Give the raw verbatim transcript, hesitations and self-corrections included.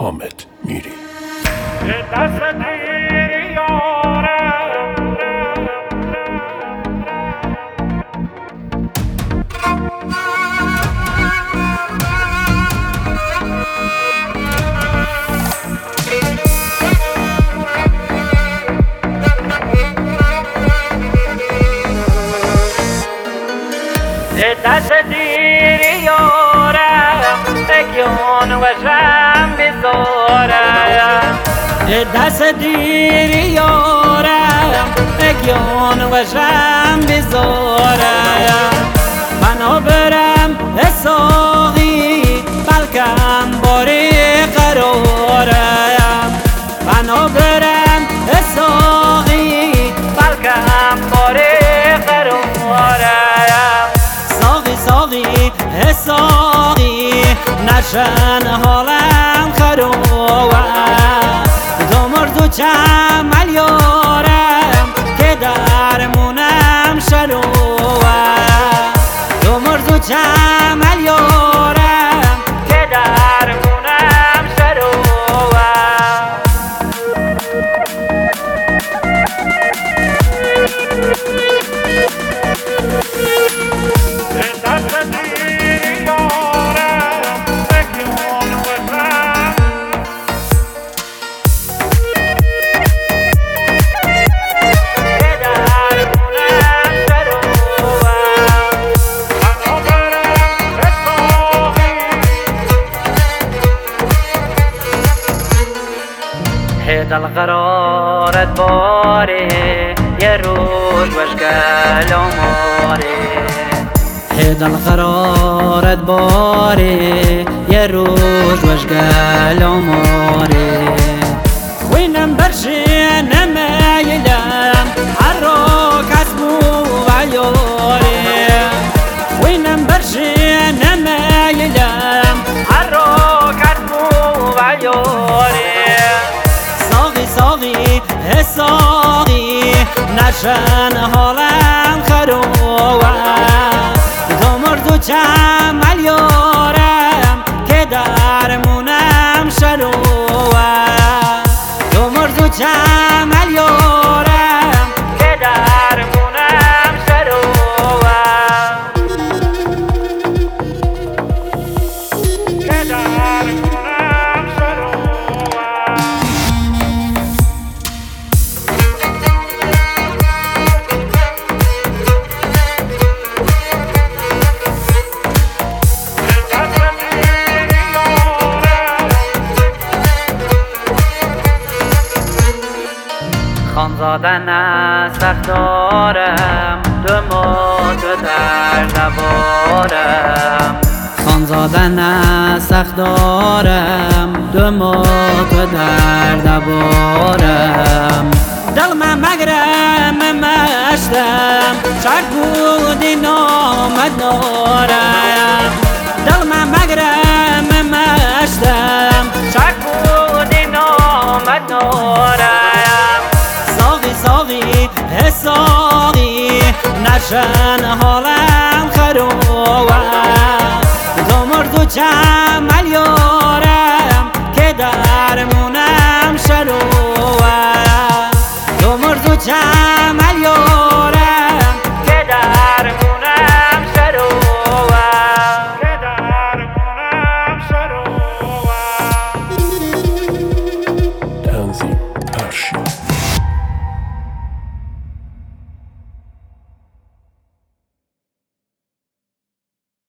حامد میری. دست دیری یارم بگیان و شم بزارم دست دیری یارم بگیان و شم بزارم بنا برم ساقی بلکم باری قرارم بنا برم ساقی بلکم باری قرارم ساقی ساقی نشن حالم خروه دو مرد و چمل یارم که درمونم شروه دو مرد و چمل یارم که درمونم شروه دل قرارت باره یه روز وشکل آماره دل قرارت باره یه روز وشکل آماره خوینم برشه نمیلم هر را کسبو و یاره خوینم برشه نمیلم هر را کسبو و یاره ساقی ساقی نشن حالم خروه دو مرد و چمل یارم که درمونم شروه دو مرد و چمل یارم که درمونم شروه که درمونم شروه خانزادن سخت دارم دو ماه تو در نبارم خانزادن سخت دارم دو ماه تو در نبارم دل من مگرم مشتم چک بودی نامد دارم دل من مگرم مشتم چک بودی نامد دارم ساقی ساقی نشن حالم